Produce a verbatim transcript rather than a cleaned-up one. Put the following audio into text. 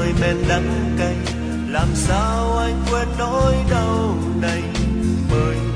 người men đắng cay, làm sao anh quên nỗi đau này. Mời